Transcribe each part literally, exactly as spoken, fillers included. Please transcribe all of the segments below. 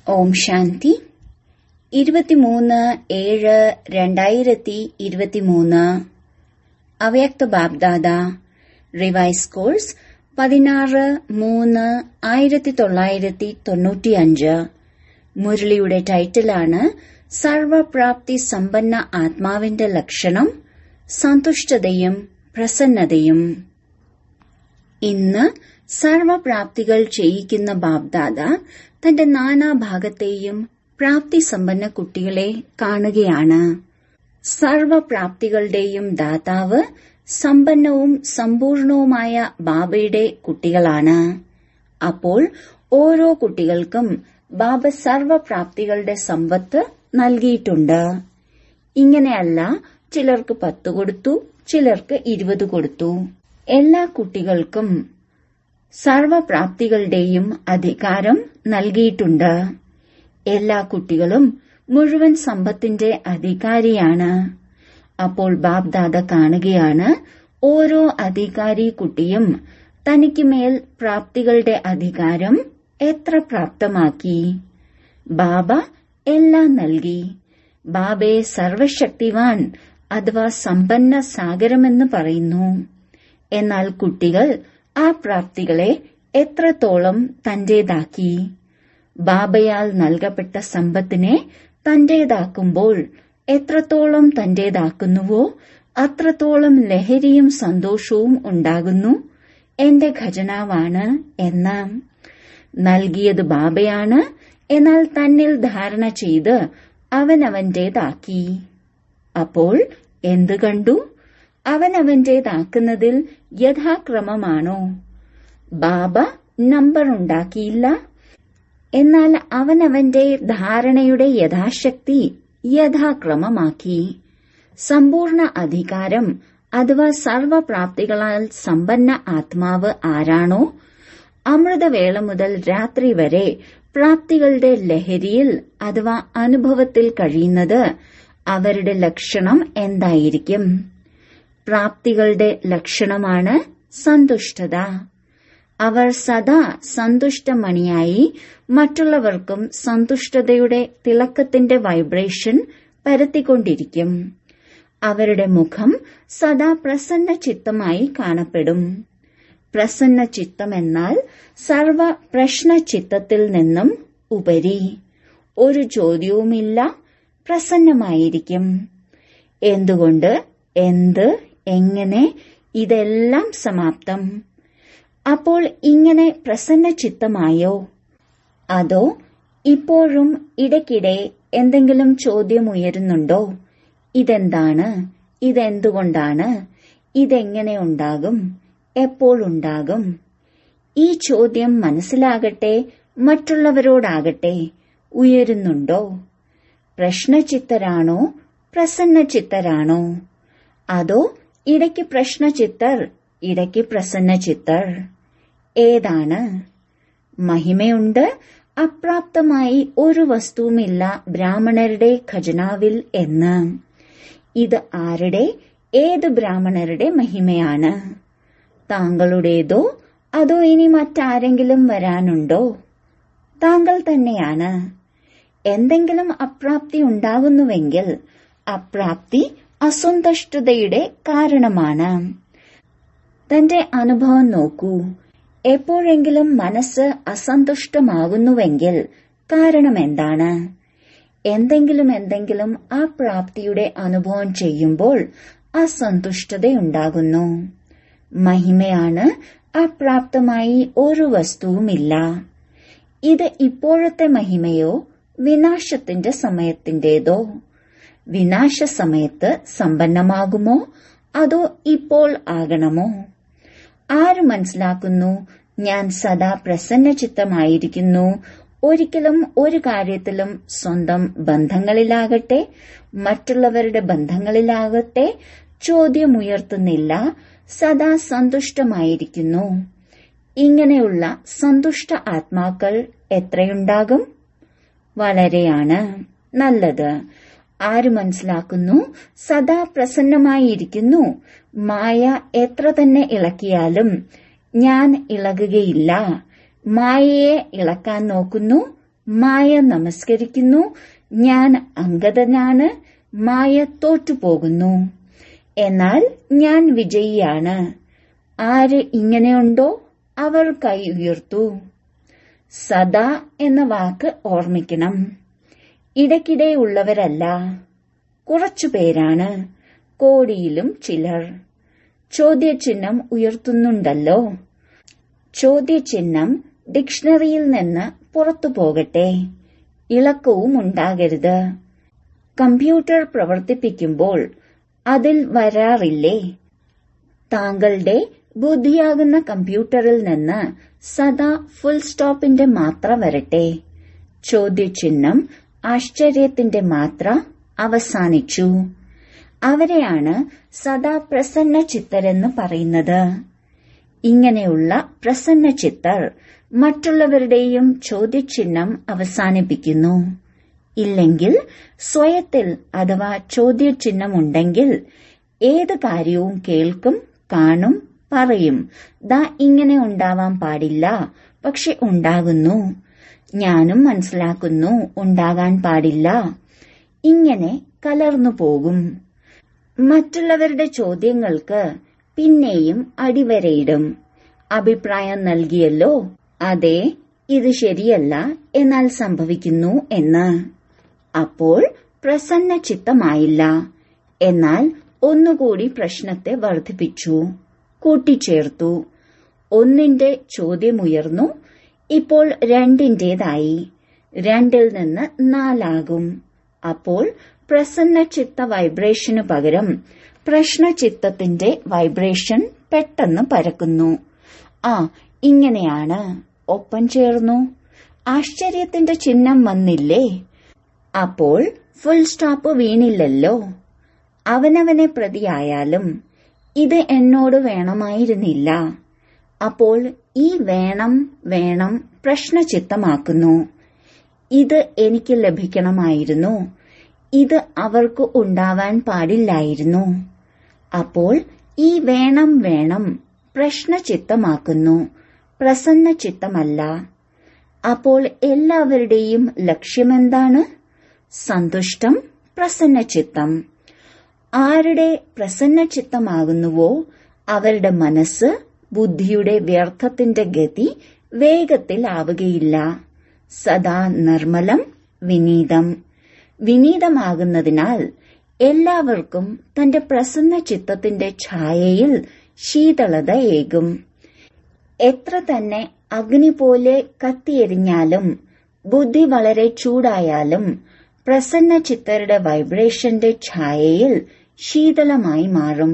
ഓം ശാന്തി. ഇരുപത്തിമൂന്ന് ഏഴ് രണ്ടായിരത്തി ഇരുപത്തിമൂന്ന്. അവ്യക്ത ബാബ്ദാദ റിവൈസ് കോഴ്സ് പതിനാറ് മൂന്ന് ആയിരത്തി തൊള്ളായിരത്തി തൊണ്ണൂറ്റിയഞ്ച്. മുരളിയുടെ ടൈറ്റിലാണ് സർവപ്രാപ്തി സമ്പന്ന ആത്മാവിന്റെ ലക്ഷണം സന്തുഷ്ടതയും പ്രസന്നതയും. ഇന്ന് സർവപ്രാപ്തികൾ ചെയ്യിക്കുന്ന ബാബ്ദാദ തന്റെ നാനാഭാഗത്തെയും പ്രാപ്തി സമ്പന്ന കുട്ടികളെ കാണുകയാണ്. സർവപ്രാപ്തികളുടെയും ദാതാവ് സമ്പന്നവും സമ്പൂർണവുമായ ബാബയുടെ കുട്ടികളാണ്. അപ്പോൾ ഓരോ കുട്ടികൾക്കും ബാബ സർവപ്രാപ്തികളുടെ സമ്പത്ത് നൽകിയിട്ടുണ്ട്. ഇങ്ങനെയല്ല ചിലർക്ക് പത്ത് കൊടുത്തു, ചിലർക്ക് ഇരുപത് കൊടുത്തു. എല്ലാ കുട്ടികൾക്കും സർവപ്രാപ്തികളുടെയും അധികാരം നൽകിയിട്ടുണ്ട്. എല്ലാ കുട്ടികളും മുഴുവൻ സമ്പത്തിന്റെ അധികാരിയാണ്. അപ്പോൾ ബാബ്ദാദ കാണുകയാണ് ഓരോ അധികാരി കുട്ടിയും തനിക്ക് മേൽ പ്രാപ്തികളുടെ അധികാരം എത്ര പ്രാപ്തമാക്കി. ബാബ എല്ലാം നൽകി. ബാബയെ സർവശക്തിവാൻ അഥവാ സമ്പന്ന സാഗരമെന്ന് പറയുന്നു. എന്നാൽ കുട്ടികൾ ആ പ്രാപ്തികളെ എത്രത്തോളം തന്റേതാക്കി. ബാബയാൽ നൽകപ്പെട്ട സമ്പത്തിനെ തന്റേതാക്കുമ്പോൾ എത്രത്തോളം തന്റേതാക്കുന്നുവോ അത്രത്തോളം ലഹരിയും സന്തോഷവും ഉണ്ടാകുന്നു. എന്റെ ഖജനാവാണ് എന്ന് നൽകിയത് ബാബയാണ്. എന്നാൽ തന്നിൽ ധാരണ ചെയ്ത് അവനവന്റേതാക്കി. അപ്പോൾ എന്തു കണ്ടു? അവനവന്റേതാക്കുന്നതിൽ യഥാക്രമമാണോ? ബാബ നമ്പർ ഉണ്ടാക്കിയില്ല. എന്നാൽ അവനവന്റെ ധാരണയുടെ യഥാശക്തി യഥാക്രമമാക്കി. സമ്പൂർണ്ണ അധികാരം അഥവാ സർവപ്രാപ്തികളാൽ സമ്പന്ന ആത്മാവ് ആരാണോ അമൃതവേള മുതൽ രാത്രി വരെ പ്രാപ്തികളുടെ ലഹരിയിൽ അഥവാ അനുഭവത്തിൽ കഴിയുന്നത് അവരുടെ ലക്ഷണം എന്തായിരിക്കും? പ്രാപ്തികളുടെ ലക്ഷണമാണ് സന്തുഷ്ടത. അവർ സദാ സന്തുഷ്ടമണിയായി മറ്റുള്ളവർക്കും സന്തുഷ്ടതയുടെ തിളക്കത്തിന്റെ വൈബ്രേഷൻ പരത്തിക്കൊണ്ടിരിക്കും. അവരുടെ മുഖം സദാ പ്രസന്ന ചിത്തമായി കാണപ്പെടും. പ്രസന്ന ചിത്തം എന്നാൽ സർവ പ്രശ്ന ചിത്തത്തിൽ നിന്നും ഉപരി. ഒരു ചോദ്യവുമില്ല, പ്രസന്നമായിരിക്കും. എന്തുകൊണ്ട്, എന്ത്, എങ്ങനെ, ഇതെല്ലാം സമാപ്തം. അപ്പോൾ ഇങ്ങനെ പ്രസന്ന ചിത്തമായോ? അതോ ഇപ്പോഴും ഇടയ്ക്കിടെ എന്തെങ്കിലും ചോദ്യം ഉയരുന്നുണ്ടോ? ഇതെന്താണ്? ഇതെന്തുകൊണ്ടാണ്? ഇതെങ്ങനെ ഉണ്ടാകും? എപ്പോഴുണ്ടാകും? ഈ ചോദ്യം മനസ്സിലാകട്ടെ മറ്റുള്ളവരോടാകട്ടെ ഉയരുന്നുണ്ടോ? പ്രശ്നചിത്തരാണോ പ്രസന്നചിത്തരാണോ? അതോ ഇടയ്ക്ക് പ്രശ്നചിത്തർ, ഇടയ്ക്ക് പ്രസന്നചിത്തർ? ഏതാണ്? മഹിമയുണ്ട്. അപ്രാപ്തമായി ഒരു വസ്തുവുമില്ല ബ്രാഹ്മണരുടെ ഖജനാവിൽ എന്ന്. ഇത് ആരുടെ, ഏത് ബ്രാഹ്മണരുടെ മഹിമയാണ്? താങ്കളുടേതോ അതോ ഇനി മറ്റാരെങ്കിലും വരാനുണ്ടോ? താങ്കൾ തന്നെയാണ്. എന്തെങ്കിലും അപ്രാപ്തി ഉണ്ടാകുന്നുവെങ്കിൽ അപ്രാപ്തി അസന്തുഷ്ടതയുടെ കാരണമാണ്. തന്റെ അനുഭവം നോക്കൂ. എപ്പോഴെങ്കിലും മനസ്സ് അസന്തുഷ്ടമാകുന്നുവെങ്കിൽ കാരണം എന്താണ്? എന്തെങ്കിലും എന്തെങ്കിലും ആ പ്രാപ്തിയുടെ അനുഭവം ചെയ്യുമ്പോൾ അസന്തുഷ്ടതയുണ്ടാകുന്നു. മഹിമയാണ് അപ്രാപ്തമായി ഒരു വസ്തുവുമില്ല. ഇത് ഇപ്പോഴത്തെ മഹിമയോ വിനാശത്തിന്റെ സമയത്തിന്റേതോ? വിനാശ സമയത്ത് സമ്പന്നമാകുമോ അതോ ഇപ്പോൾ ആകണമോ? ആര് മനസ്സിലാക്കുന്നു ഞാൻ സദാ പ്രസന്നചിത്തമായിരിക്കുന്നു, ഒരിക്കലും ഒരു കാര്യത്തിലും സ്വന്തം ബന്ധങ്ങളിലാകട്ടെ മറ്റുള്ളവരുടെ ബന്ധങ്ങളിലാകട്ടെ ചോദ്യമുയർത്തുന്നില്ല, സദാ സന്തുഷ്ടമായിരിക്കുന്നു. ഇങ്ങനെയുള്ള സന്തുഷ്ട ആത്മാക്കൾ എത്രയുണ്ടാകും? വളരെയാണ്. നല്ലത്. ആര് മനസ്സിലാക്കുന്നു സദാ പ്രസന്നമായിരിക്കുന്നു, മായ എത്ര തന്നെ ഇളക്കിയാലും ഞാൻ ഇളകുകയില്ല, മായയെ ഇളക്കാൻ നോക്കുന്നു, മായ നമസ്കരിക്കുന്നു, ഞാൻ അംഗതനാണ്, മായ തോറ്റുപോകുന്നു. എന്നാൽ ഞാൻ വിജയിയാണ്. ആര് ഇങ്ങനെയുണ്ടോ അവർ കൈ ഉയർത്തു. സദാ എന്ന വാക്ക് ഓർമ്മിക്കണം. ഇടയ്ക്കിടെയുള്ളവരല്ല, കുറച്ചുപേരാണ്, കോടിയിലും ചിലർ. ചോദ്യചിഹ്നം ഉയർത്തുന്നുണ്ടല്ലോ. ചോദ്യചിഹ്നം ഡിക്ഷണറിയിൽ നിന്ന് പുറത്തു പോകട്ടെ. ഇളക്കവും ഉണ്ടാകരുത്. കമ്പ്യൂട്ടർ പ്രവർത്തിപ്പിക്കുമ്പോൾ അതിൽ വരാറില്ലേ? താങ്കളുടെ ബുദ്ധിയാകുന്ന കമ്പ്യൂട്ടറിൽ നിന്ന് സദാ ഫുൾ സ്റ്റോപ്പിന്റെ മാത്ര വരട്ടെ. ചോദ്യചിഹ്നം ആശ്ചര്യത്തിന്റെ മാത്ര അവസാനിച്ചു. അവരെയാണ് സദാ പ്രസന്ന ചിത്തരെന്ന് പറയുന്നത്. ഇങ്ങനെയുള്ള പ്രസന്ന ചിത്തർ മറ്റുള്ളവരുടെയും ചോദ്യചിഹ്നം അവസാനിപ്പിക്കുന്നു. ഇല്ലെങ്കിൽ സ്വയത്തിൽ അഥവാ ചോദ്യചിഹ്നമുണ്ടെങ്കിൽ ഏത് കാര്യവും കേൾക്കും, കാണും, പറയും. ദാ ഇങ്ങനെ ഉണ്ടാവാൻ പാടില്ല, പക്ഷെ ഉണ്ടാകുന്നു. ഞാനും മനസ്സിലാക്കുന്നു ഉണ്ടാകാൻ പാടില്ല. ഇങ്ങനെ കലർന്നു പോകും. മറ്റുള്ളവരുടെ ചോദ്യങ്ങൾക്ക് പിന്നെയും അടിവരയിടും. അഭിപ്രായം നൽകിയല്ലോ, അതെ ഇത് ശരിയല്ല, എന്നാൽ സംഭവിക്കുന്നു എന്ന്. അപ്പോൾ പ്രസന്ന ചിത്തമായില്ല. എന്നാൽ ഒന്നുകൂടി പ്രശ്നത്തെ വർദ്ധിപ്പിച്ചു, കൂട്ടിച്ചേർത്തു. ഒന്നിന്റെ ചോദ്യമുയർന്നു. ഇപ്പോൾ രണ്ടിന്റേതായി. രണ്ടിൽ നിന്ന് നാലാകും. അപ്പോൾ പ്രസന്ന ചിത്ത വൈബ്രേഷനു പകരം പ്രശ്നചിത്തത്തിന്റെ വൈബ്രേഷൻ പെട്ടെന്ന് പരക്കുന്നു. ആ ഇങ്ങനെയാണ്. ഒപ്പം ചേർന്നു. ആശ്ചര്യത്തിന്റെ ചിഹ്നം വന്നില്ലേ? അപ്പോൾ ഫുൾ സ്റ്റോപ്പ് വീണില്ലല്ലോ. അവനവനെ പ്രതിയായാലും ഇത് എന്നോട് വേണമായിരുന്നില്ല. അപ്പോൾ ഈ വേണം വേണം പ്രശ്നചിത്തമാക്കുന്നു. ഇത് എനിക്ക് ലഭിക്കണമായിരുന്നു, ഇത് അവർക്ക് ഉണ്ടാവാൻ പാടില്ലായിരുന്നു. അപ്പോൾ ഈ വേണം വേണം പ്രശ്നചിത്തമാക്കുന്നു, പ്രസന്ന ചിത്തമല്ല. അപ്പോൾ എല്ലാവരുടെയും ലക്ഷ്യമെന്താണ്? സന്തുഷ്ടം, പ്രസന്നചിത്തം. ആരുടെ പ്രസന്നചിത്തമാകുന്നുവോ അവരുടെ മനസ്സ്, ബുദ്ധിയുടെ വ്യർത്ഥത്തിന്റെ ഗതി വേഗത്തിലാവുകയില്ല. സദാ നിർമ്മലം, വിനീതം. വിനീതമാകുന്നതിനാൽ എല്ലാവർക്കും തന്റെ പ്രസന്ന ചിത്തത്തിന്റെ ഛായയിൽ ശീതളതയേകും. എത്ര തന്നെ അഗ്നി പോലെ കത്തിയെരിഞ്ഞാലും ബുദ്ധി വളരെ ചൂടായാലും പ്രസന്ന ചിത്തരുടെ വൈബ്രേഷന്റെ ഛായയിൽ ശീതളമായി മാറും.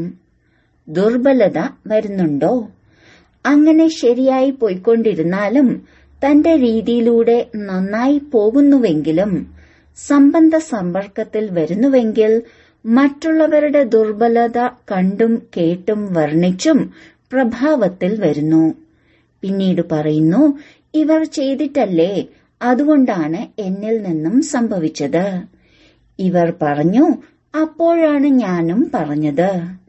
ദുർബലത വരുന്നുണ്ടോ? അങ്ങനെ ശരിയായി പോയിക്കൊണ്ടിരുന്നാലും തന്റെ രീതിയിലൂടെ നന്നായി പോകുന്നുവെങ്കിലും സംബന്ധ സമ്പർക്കത്തിൽ വരുന്നുവെങ്കിൽ മറ്റുള്ളവരുടെ ദുർബലത കണ്ടും കേട്ടും വർണ്ണിച്ചും പ്രഭാവത്തിൽ വരുന്നു. പിന്നീട് പറയുന്നു, ഇവർ ചെയ്തിട്ടല്ലേ, അതുകൊണ്ടാണ് എന്നിൽ നിന്നും സംഭവിച്ചത്. ഇവർ പറഞ്ഞു, അപ്പോഴാണ് ഞാനും പറഞ്ഞത്.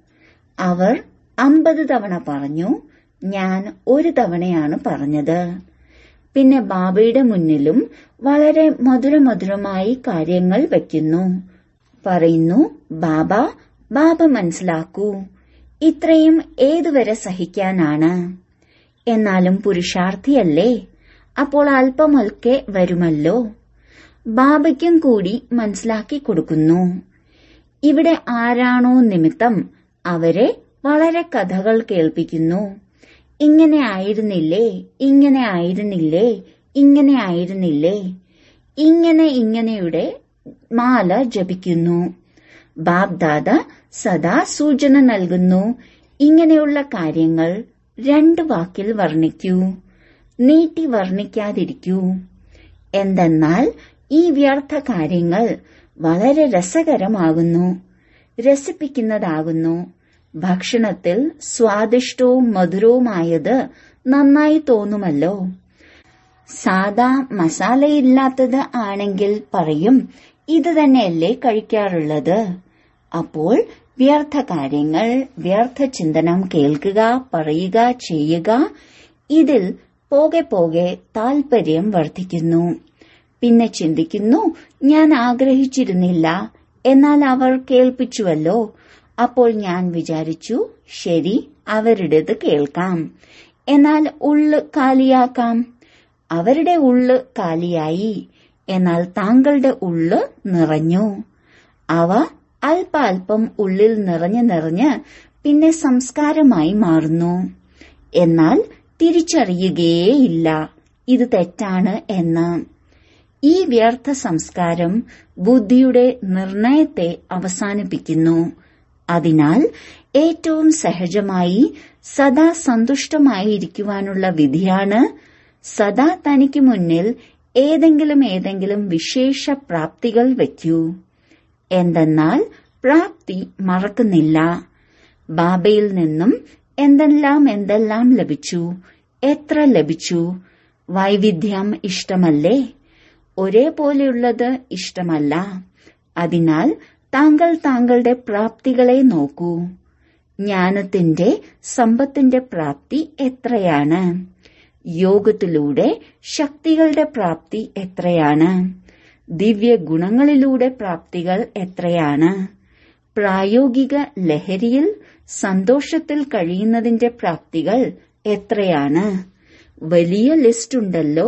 അവർ അമ്പത് തവണ പറഞ്ഞു, ഞാൻ ഒരു തവണയാണ് പറഞ്ഞത്. പിന്നെ ബാബയുടെ മുന്നിലും വളരെ മധുരമധുരമായി കാര്യങ്ങൾ വയ്ക്കുന്നു. പറയുന്നു, ബാബ ബാബ മനസ്സിലാക്കൂ, ഇത്രയും ഏതുവരെ സഹിക്കാനാണ്? എന്നാലും പുരുഷാർത്ഥിയല്ലേ, അപ്പോൾ അല്പമൊക്കെ വരുമല്ലോ. ബാബയ്ക്കും കൂടി മനസ്സിലാക്കി കൊടുക്കുന്നു. ഇവിടെ ആരാണോ നിമിത്തം അവരെ വളരെ കഥകൾ കേൾപ്പിക്കുന്നു. ഇങ്ങനെ ആയിരുന്നില്ലേ, ഇങ്ങനെ ആയിരുന്നില്ലേ, ഇങ്ങനെ ആയിരുന്നില്ലേ, ഇങ്ങനെ ഇങ്ങനെയുടെ മാല ജപിക്കുന്നു. ബാബ് ദാദ സദാ സൂചന നൽകുന്നു. ഇങ്ങനെയുള്ള കാര്യങ്ങൾ രണ്ട് വാക്കിൽ വർണ്ണിക്കൂ, നീട്ടി വർണ്ണിക്കാതിരിക്കൂ. എന്തെന്നാൽ ഈ വ്യർത്ഥ കാര്യങ്ങൾ വളരെ രസകരമാകുന്നു, രസിപ്പിക്കുന്നതാകുന്നു. ഭക്ഷണത്തിൽ സ്വാദിഷ്ടവും മധുരവുമായത് നന്നായി തോന്നുമല്ലോ. സാദാ മസാലയില്ലാത്തത് ആണെങ്കിൽ പറയും, ഇത് തന്നെയല്ലേ കഴിക്കാറുള്ളത്. അപ്പോൾ വ്യർത്ഥ കാര്യങ്ങൾ, വ്യർത്ഥ ചിന്തനം കേൾക്കുക, പറയുക, ചെയ്യുക, ഇതിൽ പോകെ പോകെ താൽപര്യം വർദ്ധിക്കുന്നു. പിന്നെ ചിന്തിക്കുന്നു, ഞാൻ ആഗ്രഹിച്ചിരുന്നില്ല, എന്നാൽ അവർ കേൾപ്പിച്ചുവല്ലോ. അപ്പോൾ ഞാൻ വിചാരിച്ചു, ശരി, അവരുടേത് കേൾക്കാം, എന്നാൽ ഉള്ള് കാലിയാക്കാം. അവരുടെ ഉള്ള് കാലിയായി, എന്നാൽ താങ്കളുടെ ഉള്ള് നിറഞ്ഞു. അവ അല്പാൽപം ഉള്ളിൽ നിറഞ്ഞ് നിറഞ്ഞ് പിന്നെ സംസ്കാരമായി മാറുന്നു. എന്നാൽ തിരിച്ചറിയുകയേയില്ല ഇത് തെറ്റാണ് എന്ന്. ഈ വ്യർത്ഥ സംസ്കാരം ബുദ്ധിയുടെ നിർണയത്തെ അവസാനിപ്പിക്കുന്നു. അതിനാൽ ഏറ്റവും സഹജമായി സദാ സന്തുഷ്ടമായിരിക്കുവാനുള്ള വിധിയാണ് സദാ തനിക്ക് മുന്നിൽ ഏതെങ്കിലും ഏതെങ്കിലും വിശേഷ പ്രാപ്തികൾ വയ്ക്കൂ. എന്തെന്നാൽ പ്രാപ്തി മറക്കുന്നില്ല. ബാബയിൽ നിന്നും എന്തെല്ലാം എന്തെല്ലാം ലഭിച്ചു, എത്ര ലഭിച്ചു. വൈവിധ്യം ഇഷ്ടമല്ലേ? ഒരേപോലെയുള്ളത് ഇഷ്ടമല്ല. അതിനാൽ താങ്കൾ താങ്കളുടെ പ്രാപ്തികളെ നോക്കൂ. ജ്ഞാനത്തിന്റെ സമ്പത്തിന്റെ പ്രാപ്തി എത്രയാണ്? യോഗത്തിലൂടെ ശക്തികളുടെ പ്രാപ്തി എത്രയാണ്? ദിവ്യ ഗുണങ്ങളിലൂടെ പ്രാപ്തികൾ എത്രയാണ്? പ്രായോഗിക ലഹരിയിൽ സന്തോഷത്തിൽ കഴിയുന്നതിന്റെ പ്രാപ്തികൾ എത്രയാണ്? വലിയ ലിസ്റ്റുണ്ടല്ലോ.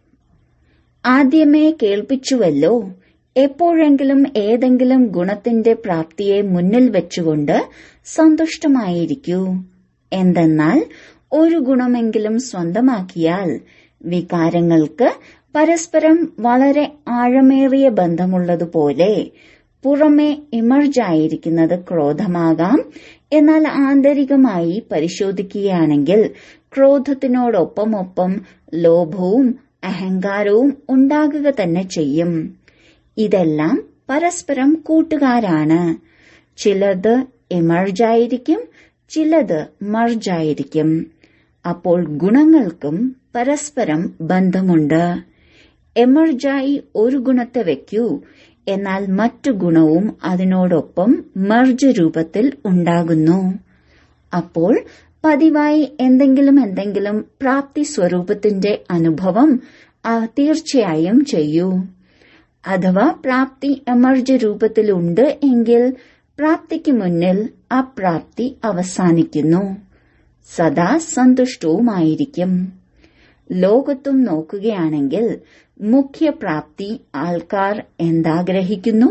ആദ്യമേ കേൾപ്പിച്ചുവല്ലോ, എപ്പോഴെങ്കിലും ഏതെങ്കിലും ഗുണത്തിന്റെ പ്രാപ്തിയെ മുന്നിൽ വെച്ചുകൊണ്ട് സന്തുഷ്ടമായിരിക്കൂ. എന്തെന്നാൽ ഒരു ഗുണമെങ്കിലും സ്വന്തമാക്കിയാൽ വികാരങ്ങൾക്ക് പരസ്പരം വളരെ ആഴമേറിയ ബന്ധമുള്ളതുപോലെ പുറമെ ഇമർജായിരിക്കുന്നത് ക്രോധമാകാം. എന്നാൽ ആന്തരികമായി പരിശോധിക്കുകയാണെങ്കിൽ ക്രോധത്തിനോടൊപ്പമൊപ്പം ലോഭവും അഹങ്കാരവും ഉണ്ടാകുക തന്നെ ചെയ്യും. ഇതെല്ലാം പരസ്പരം കൂട്ടുകാരാണ്. ചിലത് ഇമർജായിരിക്കും, ചിലത് മർജായിരിക്കും. അപ്പോൾ ഗുണങ്ങൾക്കും പരസ്പരം ബന്ധമുണ്ട്. എമർജായി ഒരു ഗുണത്തെ വയ്ക്കൂ, എന്നാൽ മറ്റു ഗുണവും അതിനോടൊപ്പം മർജ് രൂപത്തിൽ ഉണ്ടാകുന്നു. അപ്പോൾ പതിവായി എന്തെങ്കിലും എന്തെങ്കിലും പ്രാപ്തി സ്വരൂപത്തിന്റെ അനുഭവം തീർച്ചയായും ചെയ്യൂ. അഥവാ പ്രാപ്തി എമർജ് രൂപത്തിലുണ്ട് എങ്കിൽ പ്രാപ്തിക്ക് മുന്നിൽ അപ്രാപ്തി അവസാനിക്കുന്നു. സദാ സന്തുഷ്ടവുമായിരിക്കും. ലോകത്തും നോക്കുകയാണെങ്കിൽ മുഖ്യപ്രാപ്തി ആൾക്കാർ എന്താഗ്രഹിക്കുന്നു?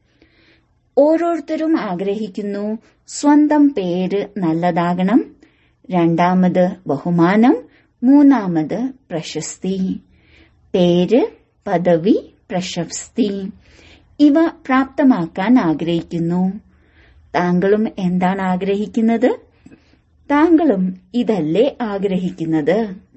ഓരോരുത്തരും ആഗ്രഹിക്കുന്നു സ്വന്തം പേര് നല്ലതാകണം, രണ്ടാമത് ബഹുമാനം, മൂന്നാമത് പ്രശസ്തി. പേര്, പദവി, പ്രശസ്തി ഇവ പ്രാപ്തമാക്കാൻ ആഗ്രഹിക്കുന്നു. താങ്കളും എന്താണ് ആഗ്രഹിക്കുന്നത്? താങ്കളും ഇതല്ലേ ആഗ്രഹിക്കുന്നത്?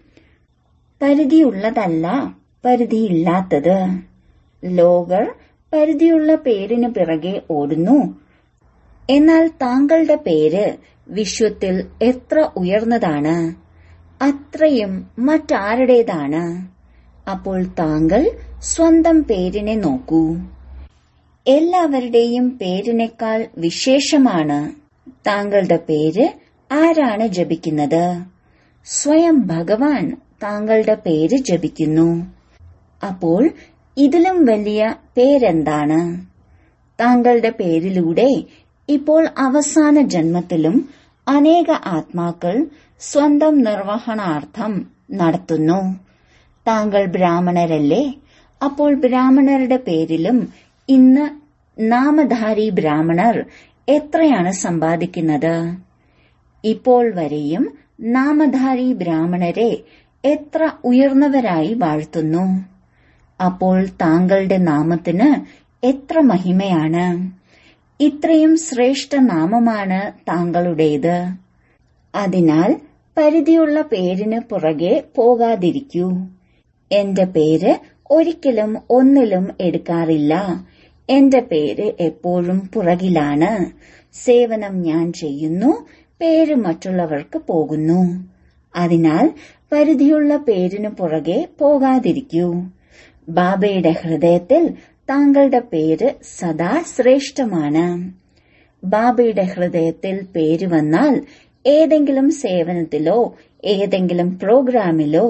പരിധിയുള്ളതല്ല, പരിധിയില്ലാത്തത്. ലോകർ പരിധിയുള്ള പേരിന് പിറകെ ഓടുന്നു. എന്നാൽ താങ്കളുടെ പേര് വിശ്വത്തിൽ എത്ര ഉയർന്നതാണ്, അത്രയും മറ്റാരുടേതാണ്. അപ്പോൾ താങ്കൾ സ്വന്തം പേരിനെ നോക്കൂ. എല്ലാവരുടെയും പേരിനേക്കാൾ വിശേഷമാണ് താങ്കളുടെ പേര്. ആരാണ് ജപിക്കുന്നത്? സ്വയം ഭഗവാൻ താങ്കളുടെ പേര് ജപിക്കുന്നു. അപ്പോൾ ഇതിലും വലിയ പേരെന്താണ്? താങ്കളുടെ പേരിലൂടെ ഇപ്പോൾ അവസാന ജന്മത്തിലും അനേക ആത്മാക്കൾ സ്വന്തം നിർവഹണാർത്ഥം നടത്തുന്നു. താങ്കൾ ബ്രാഹ്മണരല്ലേ? അപ്പോൾ ബ്രാഹ്മണരുടെ പേരിലും ഇന്ന് നാമധാരി ബ്രാഹ്മണർ എത്രയാണ് സമ്പാദിക്കുന്നത്? ഇപ്പോൾ വരെയും നാമധാരി ബ്രാഹ്മണരെ എത്ര ഉയർന്നവരായി വാഴ്ത്തുന്നു. അപ്പോൾ താങ്കളുടെ നാമത്തിന് എത്ര മഹിമയാണ്! ഇത്രയും ശ്രേഷ്ഠ നാമമാണ് താങ്കളുടേത്. അതിനാൽ പരിധിയുള്ള പേരിന് പുറകെ പോകാതിരിക്കൂ. എന്റെ പേര് ഒരിക്കലും ഒന്നിലും എടുക്കാറില്ല. എന്റെ പേര് എപ്പോഴും പുറകിലാണ്. സേവനം ഞാൻ ചെയ്യുന്നു, പേര് മറ്റുള്ളവർക്ക് പോകുന്നു. അതിനാൽ പരിധിയുള്ള പേരിന് പുറകെ പോകാതിരിക്കൂ. ബാബയുടെ ഹൃദയത്തിൽ താങ്കളുടെ പേര് സദാ ശ്രേഷ്ഠമാണ്. ബാബയുടെ ഹൃദയത്തിൽ പേര് വന്നാൽ ഏതെങ്കിലും സേവനത്തിലോ ഏതെങ്കിലും പ്രോഗ്രാമിലോ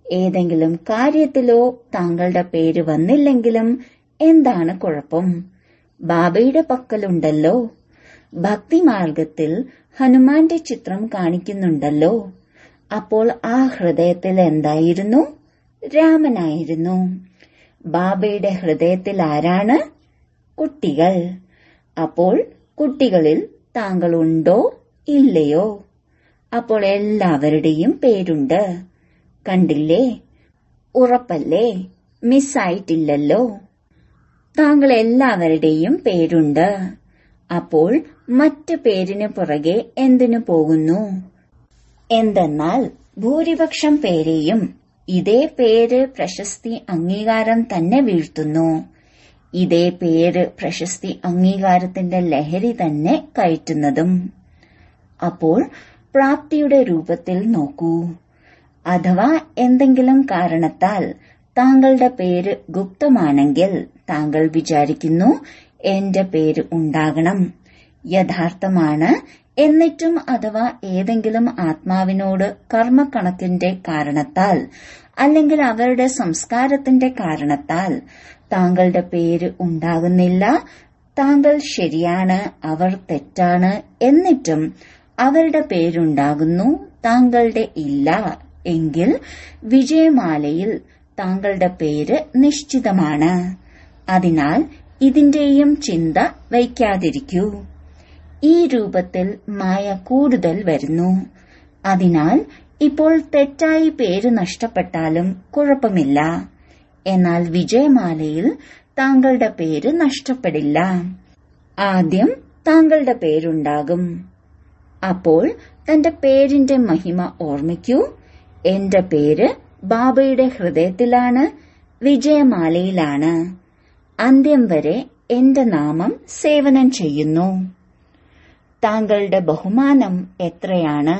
ഏതെങ്കിലും കാര്യത്തിലോ താങ്കളുടെ പേര് വന്നില്ലെങ്കിലും എന്താണ് കുഴപ്പം? ബാബയുടെ പക്കലുണ്ടല്ലോ. ഭക്തിമാർഗത്തിൽ ഹനുമാന്റെ ചിത്രം കാണിക്കുന്നുണ്ടല്ലോ. അപ്പോൾ ആ ഹൃദയത്തിൽ എന്തായിരുന്നു? രാമനായിരുന്നു. ബാബയുടെ ഹൃദയത്തിൽ ആരാണ്? കുട്ടികൾ. അപ്പോൾ കുട്ടികളിൽ താങ്കളുണ്ടോ ഇല്ലയോ? അപ്പോൾ എല്ലാവരുടെയും പേരുണ്ട്. കണ്ടില്ലേ? ഉറപ്പല്ലേ? മിസ്സായിട്ടില്ലല്ലോ. താങ്കൾ എല്ലാവരുടെയും പേരുണ്ട്. അപ്പോൾ മറ്റ് പേരിന് പുറകെ എന്തിനു പോകുന്നു? എന്തെന്നാൽ ഭൂരിപക്ഷം പേരെയും ഇതേ പേര്, പ്രശസ്തി, അംഗീകാരം തന്നെ വീഴ്ത്തുന്നു. ഇതേ പേര്, പ്രശസ്തി, അംഗീകാരത്തിന്റെ ലഹരി തന്നെ കയറ്റുന്നതും. അപ്പോൾ പ്രാപ്തിയുടെ രൂപത്തിൽ നോക്കൂ. അഥവാ എന്തെങ്കിലും കാരണത്താൽ താങ്കളുടെ പേര് ഗുപ്തമാണെങ്കിൽ താങ്കൾ വിചാരിക്കുന്നു എന്റെ പേര് ഉണ്ടാകണം. യഥാർത്ഥമാണ്. എന്നിട്ടും അഥവാ ഏതെങ്കിലും ആത്മാവിനോട് കർമ്മക്കണക്കിന്റെ കാരണത്താൽ അല്ലെങ്കിൽ അവരുടെ സംസ്കാരത്തിന്റെ കാരണത്താൽ താങ്കളുടെ പേര് ഉണ്ടാകുന്നില്ല. താങ്കൾ ശരിയാണ്, അവർ തെറ്റാണ്. എന്നിട്ടും അവരുടെ പേരുണ്ടാകുന്നു, താങ്കളുടെ ഇല്ല എങ്കിൽ വിജയമാലയിൽ താങ്കളുടെ പേര് നിശ്ചിതമാണ്. അതിനാൽ ഇതിന്റെയും ചിന്ത വയ്ക്കാതിരിക്കൂ. ഈ രൂപത്തിൽ മായ കൂടുതൽ വരുന്നു. അതിനാൽ ഇപ്പോൾ തെറ്റായി പേര് നഷ്ടപ്പെട്ടാലും കുഴപ്പമില്ല. എന്നാൽ വിജയമാലയിൽ താങ്കളുടെ പേര് നഷ്ടപ്പെടില്ല. ആദ്യം താങ്കളുടെ പേരുണ്ടാകും. അപ്പോൾ തന്റെ പേരിന്റെ മഹിമ ഓർമ്മിക്കൂ. എന്റെ പേര് ബാബയുടെ ഹൃദയത്തിലാണ്, വിജയമാലയിലാണ്. അന്ത്യം വരെ എന്റെ നാമം സേവനം ചെയ്യുന്നു. താങ്കളുടെ ബഹുമാനം എത്രയാണ്?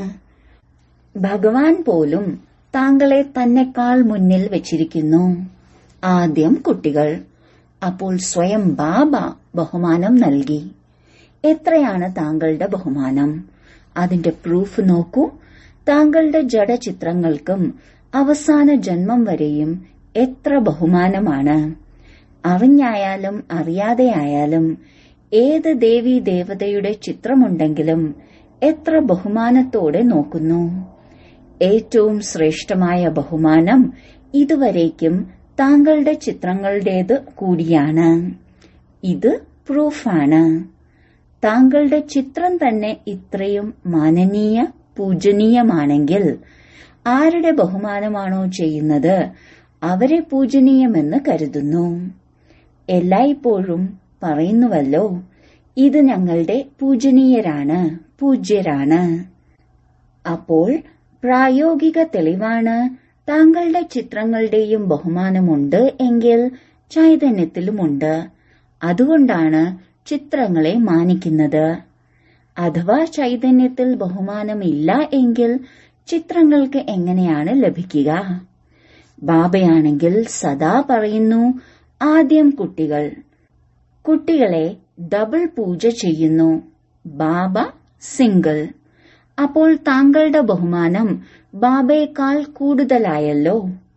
ഭഗവാൻ പോലും താങ്കളെ തന്നെക്കാൾ മുന്നിൽ വച്ചിരിക്കുന്നു. ആദ്യം കുട്ടികൾ, അപ്പോൾ സ്വയം ബാബ ബഹുമാനം നൽകി. എത്രയാണ് താങ്കളുടെ ബഹുമാനം? അതിന്റെ പ്രൂഫ് നോക്കൂ. താങ്കളുടെ ജഡചിത്രങ്ങൾക്കും അവസാന ജന്മം വരെയും എത്ര ബഹുമാനമാണ്. അറിഞ്ഞായാലും അറിയാതെയായാലും ഏത് ദേവീ ദേവതയുടെ ചിത്രമുണ്ടെങ്കിലും എത്ര ബഹുമാനത്തോടെ നോക്കുന്നു. ഏറ്റവും ശ്രേഷ്ഠമായ ബഹുമാനം ഇതുവരേക്കും താങ്കളുടെ ചിത്രങ്ങളുടേത് കൂടിയാണ്. ഇത് പ്രൂഫാണ്. താങ്കളുടെ ചിത്രം തന്നെ ഇത്രയും മാനനീയ പൂജനീയമാണെങ്കിൽ ആരുടെ ബഹുമാനമാണോ ചെയ്യുന്നത് അവരെ പൂജനീയമെന്ന് കരുതുന്നു. എല്ലായ്പ്പോഴും പറയുന്നുവല്ലോ, ഇത് ഞങ്ങളുടെ പൂജനീയരാണ്, പൂജ്യരാണ്. അപ്പോൾ പ്രായോഗിക തെളിവാണ്. താങ്കളുടെ ചിത്രങ്ങളുടെയും ബഹുമാനമുണ്ട് എങ്കിൽ ചൈതന്യത്തിലുമുണ്ട്. അതുകൊണ്ടാണ് ചിത്രങ്ങളെ മാനിക്കുന്നത്. അഥവാ ചൈതന്യത്തിൽ ബഹുമാനമില്ല എങ്കിൽ ചിത്രങ്ങൾക്ക് എങ്ങനെയാണ് ലഭിക്കുക? ബാബയാണെങ്കിൽ സദാ പറയുന്നു, ആദ്യം കുട്ടികൾ. കുട്ടികളെ ഡബിൾ പൂജ ചെയ്യുന്നു. ബാബ സിംഗിൾ. അപ്പോൾ താങ്കളുടെ ബഹുമാനം ബാബയേക്കാൾ കൂടുതലായല്ലോ.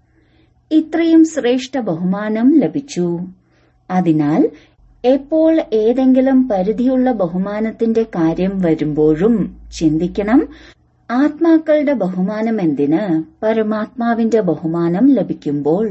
ഇത്രയും ശ്രേഷ്ഠ ബഹുമാനം ലഭിച്ചു. അതിനാൽ എപ്പോൾ ഏതെങ്കിലും പരിധിയുള്ള ബഹുമാനത്തിന്റെ കാര്യം വരുമ്പോഴും ചിന്തിക്കണം, ആത്മാക്കളുടെ ബഹുമാനം എന്തിന് പരമാത്മാവിന്റെ ബഹുമാനം ലഭിക്കുമ്പോൾ?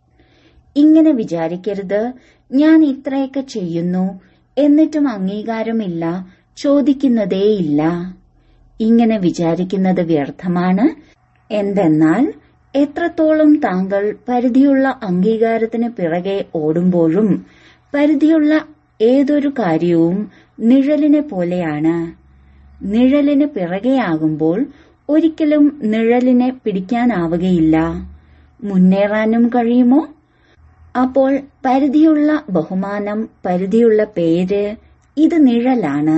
ഇങ്ങനെ വിചാരിക്കരുത്, ഞാൻ ഇത്രയൊക്കെ ചെയ്യുന്നു എന്നിട്ടും അംഗീകാരമില്ല, ചോദിക്കുന്നതേയില്ല. ഇങ്ങനെ വിചാരിക്കുന്നത് വ്യർത്ഥമാണ്. എന്തെന്നാൽ എത്രത്തോളം താങ്കൾ പരിധിയുള്ള അംഗീകാരത്തിന് പിറകെ ഓടുമ്പോഴും പരിധിയുള്ള ഏതൊരു കാര്യവും നിഴലിനെ പോലെയാണ്. നിഴലിന് പിറകെയാകുമ്പോൾ ഒരിക്കലും നിഴലിനെ പിടിക്കാനാവുകയില്ല. മുന്നേറാനും കഴിയുമോ? അപ്പോൾ പരിധിയുള്ള ബഹുമാനം, പരിധിയുള്ള പേര്, ഇത് നിഴലാണ്.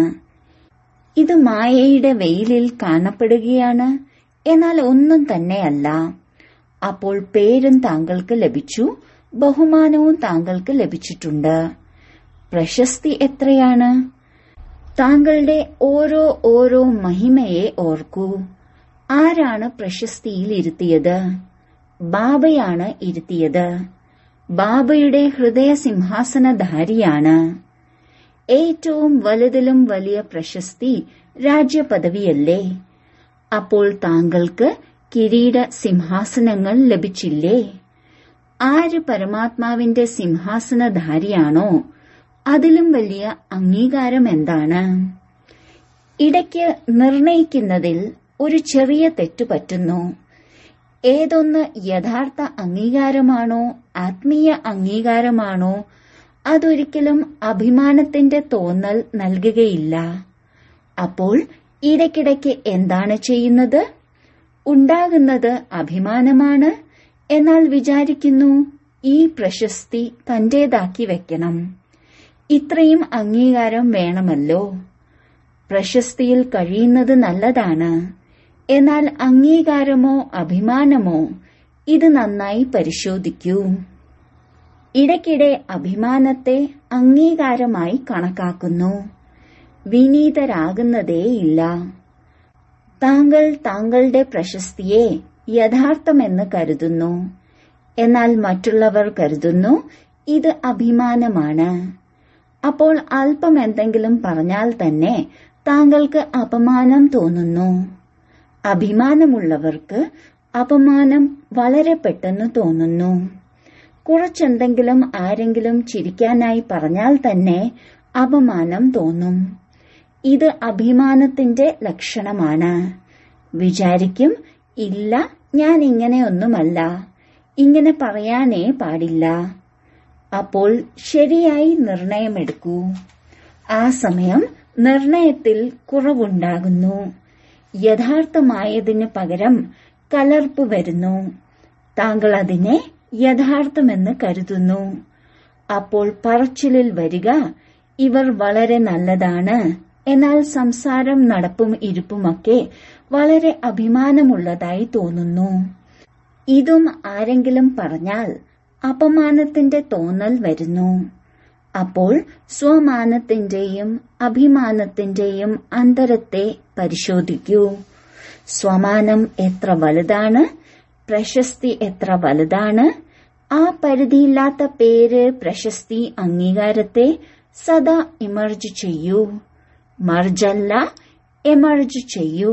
ഇത് മായയുടെ വെയിലിൽ കാണപ്പെടുകയാണ്. എന്നാൽ ഒന്നും തന്നെയല്ല. അപ്പോൾ പേരും താങ്കൾക്ക് ലഭിച്ചു, ബഹുമാനവും താങ്കൾക്ക് ലഭിച്ചിട്ടുണ്ട്. പ്രശസ്തി എത്രയാണ്? താങ്കളുടെ ഓരോ ഓരോ മഹിമയെ ഓർക്കൂ. ആരാണ് പ്രശസ്തിയിൽ ഇരുത്തിയത്? ബാബയാണ് ഇരുത്തിയത്. ബാബയുടെ ഹൃദയ സിംഹാസനധാരിയാണ്. ഏറ്റവും വലുതിലും വലിയ പ്രശസ്തി രാജ്യപദവിയല്ലേ? അപ്പോൾ താങ്കൾക്ക് കിരീട സിംഹാസനങ്ങൾ ലഭിച്ചില്ലേ? ആര് പരമാത്മാവിന്റെ സിംഹാസനധാരിയാണോ അതിലും വലിയ അംഗീകാരം എന്താണ്? ഇടയ്ക്ക് നിർണയിക്കുന്നതിൽ ഒരു ചെറിയ തെറ്റു പറ്റുന്നു. ഏതൊന്ന് യഥാർത്ഥ അംഗീകാരമാണോ ആത്മീയ അംഗീകാരമാണോ അതൊരിക്കലും അഭിമാനത്തിന്റെ തോന്നൽ നൽകുകയില്ല. അപ്പോൾ ഇടയ്ക്കിടയ്ക്ക് എന്താണ് ചെയ്യുന്നത്? ഉണ്ടാകുന്നത് അഭിമാനമാണ്. എന്നാൽ വിചാരിക്കുന്നു ഈ പ്രശസ്തി തന്റേതാക്കി വെക്കണം, ഇത്രയും അംഗീകാരം വേണമല്ലോ. പ്രശസ്തിയിൽ കഴിയുന്നത് നല്ലതാണ്. എന്നാൽ അംഗീകാരമോ അഭിമാനമോ ഇത് നന്നായി പരിശോധിക്കൂ. ഇടയ്ക്കിടെ അഭിമാനത്തെ അംഗീകാരമായി കണക്കാക്കുന്നു. വിനീതരാകുന്നതേയില്ല. താങ്കൾ താങ്കളുടെ പ്രശസ്തിയെ യഥാർത്ഥമെന്ന് കരുതുന്നു. എന്നാൽ മറ്റുള്ളവർ കരുതുന്നു ഇത് അഭിമാനമാണ്. അപ്പോൾ അല്പം എന്തെങ്കിലും പറഞ്ഞാൽ തന്നെ താങ്കൾക്ക് അപമാനം തോന്നുന്നു. അഭിമാനമുള്ളവർക്ക് അപമാനം വളരെ പെട്ടെന്ന് തോന്നുന്നു. കുറച്ചെന്തെങ്കിലും ആരെങ്കിലും ചിരിക്കാനായി പറഞ്ഞാൽ തന്നെ അപമാനം തോന്നും. ഇത് അഭിമാനത്തിന്റെ ലക്ഷണമാണ്. വിചാരിക്കും, ഇല്ല, ഞാൻ ഇങ്ങനെയൊന്നുമല്ല, ഇങ്ങനെ പറയാനേ പാടില്ല. അപ്പോൾ ശരിയായി നിർണയമെടുക്കൂ. ആ സമയം നിർണയത്തിൽ കുറവുണ്ടാകുന്നു. യഥാർത്ഥമായതിന് പകരം കലർപ്പ് വരുന്നു. താങ്കൾ അതിനെ യഥാർത്ഥമെന്ന് കരുതുന്നു. അപ്പോൾ പറച്ചിലിൽ വരിക, ഇവർ വളരെ നല്ലതാണ്. എന്നാൽ സംസാരം നടപ്പും ഇരിപ്പുമൊക്കെ വളരെ അഭിമാനമുള്ളതായി തോന്നുന്നു. ഇതും ആരെങ്കിലും പറഞ്ഞാൽ അപമാനത്തിന്റെ തോന്നൽ വരുന്നു. അപ്പോൾ സ്വമാനത്തിന്റെയും അഭിമാനത്തിന്റെയും അന്തരത്തെ പരിശോധിക്കൂ. സ്വമാനം എത്ര വലുതാണ്, പ്രശസ്തി എത്ര വലുതാണ്. ആ പരിധിയില്ലാത്ത പേര്, പ്രശസ്തി, അംഗീകാരത്തെ സദാ ഇമർജ് ചെയ്യൂ. മർജല്ല, എമർജ് ചെയ്യൂ.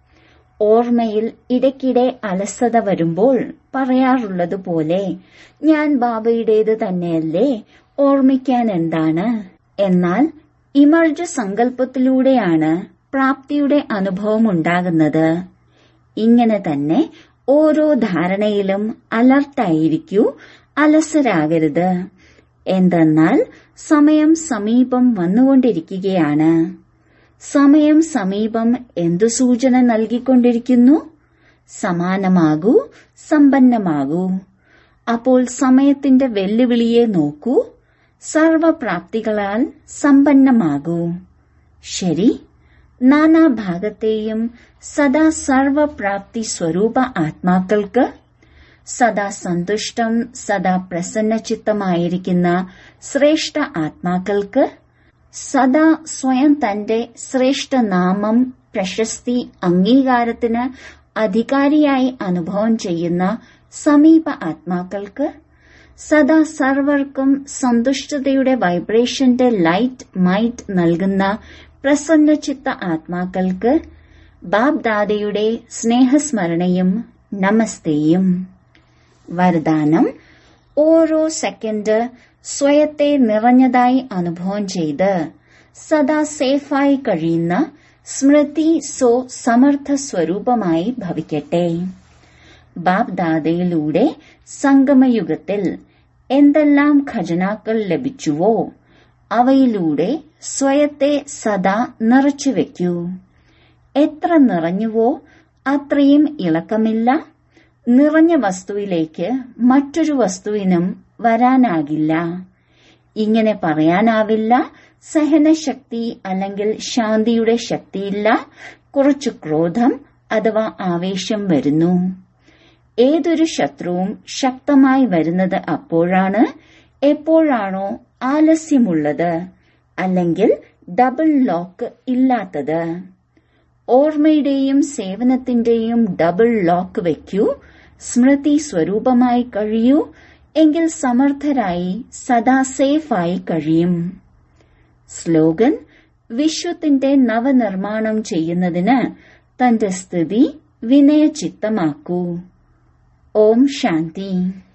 ഓർമ്മയിൽ ഇടയ്ക്കിടെ അലസത വരുമ്പോൾ പറയാറുള്ളതുപോലെ, ഞാൻ ബാബയുടേത് തന്നെയല്ലേ, ഓർമ്മിക്കാൻ എന്താണ്? എന്നാൽ ഇമർജ് സങ്കല്പത്തിലൂടെയാണ് പ്രാപ്തിയുടെ അനുഭവം ഉണ്ടാകുന്നത്. ഇങ്ങനെ തന്നെ ഓരോ ധാരണയിലും അലർട്ടായിരിക്കൂ, അലസരാകരുത്. എന്തെന്നാൽ സമയം സമീപം വന്നുകൊണ്ടിരിക്കുകയാണ്. സമയം സമീപം എന്തു സൂചന നൽകിക്കൊണ്ടിരിക്കുന്നു? സമാനമാകൂ, സമ്പന്നമാകൂ. അപ്പോൾ സമയത്തിന്റെ വെല്ലുവിളിയെ നോക്കൂ. സർവപ്രാപ്തികളാൽ സമ്പന്നമാകൂ. ശരി, നാനാഭാഗത്തെയും സദാ സർവപ്രാപ്തി സ്വരൂപ ആത്മാക്കൾക്ക്, സദാ സന്തുഷ്ടം, സദാ പ്രസന്നചിത്തമായിരിക്കുന്ന ശ്രേഷ്ഠ ആത്മാക്കൾക്ക്, സദാ സ്വയം തന്റെ ശ്രേഷ്ഠ നാമം, പ്രശസ്തി, അംഗീകാരത്തിന് അധികാരിയായി അനുഭവം ചെയ്യുന്ന സമീപ ആത്മാക്കൾക്ക്, സദാ സർവർക്കും സന്തുഷ്ടതയുടെ വൈബ്രേഷന്റെ ലൈറ്റ് മൈറ്റ് നൽകുന്ന പ്രസന്നചിത്ത ആത്മാക്കൾക്ക് ബാബ്ദാദയുടെ സ്നേഹസ്മരണയും നമസ്തേയും. വരദാനം: ഓരോ സെക്കൻഡ് സ്വയത്തെ നിറഞ്ഞതായി അനുഭവം ചെയ്ത് സദാ സേഫായി കഴിയുന്ന സ്മൃതി സോ സമർത്ഥ സ്വരൂപമായി ഭവിക്കട്ടെ. ബാബ്ദാദയിലൂടെ സംഗമയുഗത്തിൽ എന്തെല്ലാം ഖജനാക്കൾ ലഭിച്ചുവോ അവയിലൂടെ സ്വയത്തെ സദാ നിറച്ചുവെക്കൂ. എത്ര നിറഞ്ഞുവോ അത്രയും ഇളക്കമില്ല. നിറഞ്ഞ വസ്തുവിലേക്ക് മറ്റൊരു വസ്തുവിനും വരാനാകില്ല. ഇങ്ങനെ പറയാനാവില്ല, സഹനശക്തി അല്ലെങ്കിൽ ശാന്തിയുടെ ശക്തിയില്ല, കുറച്ചു ക്രോധം അഥവാ ആവേശം വരുന്നു. ഏതൊരു ശത്രുവും ശക്തമായി വരുന്നത് അപ്പോഴാണ്, എപ്പോഴാണോ ആലസ്യമുള്ളത് അല്ലെങ്കിൽ ഡബിൾ ലോക്ക് ഇല്ലാത്തത്. ഓർമ്മയുടെയും സേവനത്തിന്റെയും ഡബിൾ ലോക്ക് വയ്ക്കൂ. സ്മൃതി സ്വരൂപമായി കഴിയൂ. എങ്കിൽ സമർത്ഥരായി സദാ സേഫായി കഴിയും. സ്ലോഗൻ: വിശ്വത്തിന്റെ നവനിർമ്മാണം ചെയ്യുന്നതിന് തന്റെ സ്ഥിതി വിനയചിത്തമാക്കൂ. ഓം ശാന്തി.